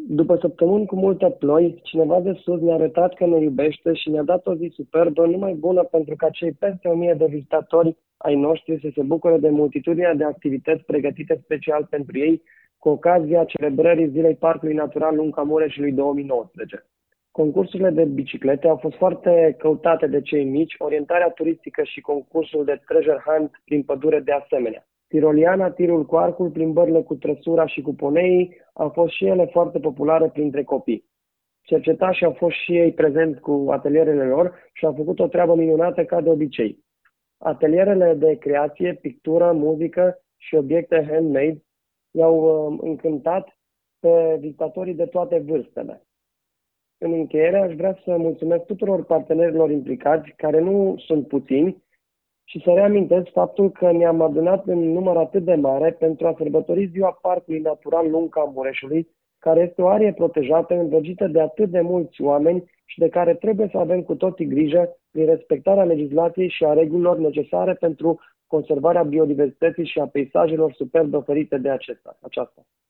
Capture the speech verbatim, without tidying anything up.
După săptămâni cu multe ploi, cineva de sus ne-a arătat că ne iubește și ne-a dat o zi superbă, numai bună pentru ca cei peste o mie de vizitatori ai noștri să se bucure de multitudinea de activități pregătite special pentru ei, cu ocazia celebrării Zilei Parcului Natural Lunca Mureșului două mii nouăsprezece. Concursurile de biciclete au fost foarte căutate de cei mici, orientarea turistică și concursul de treasure hunt prin pădure de asemenea. Tiroliana, tirul cu arcul, plimbările cu trăsura și cu poneii au fost și ele foarte populare printre copii. Cercetașii au fost și ei prezenți cu atelierele lor și au făcut o treabă minunată ca de obicei. Atelierele de creație, pictură, muzică și obiecte handmade i-au uh, încântat pe vizitatorii de toate vârstele. În încheiere, aș vrea să mulțumesc tuturor partenerilor implicați, care nu sunt puțini, și să reamintesc faptul că ne-am adunat în număr atât de mare pentru a sărbători Ziua Parcului Natural Lunca Mureșului, care este o arie protejată, îndrăgită de atât de mulți oameni și de care trebuie să avem cu toții grijă prin respectarea legislației și a regulilor necesare pentru conservarea biodiversității și a peisajelor superbe oferite de acesta, aceasta.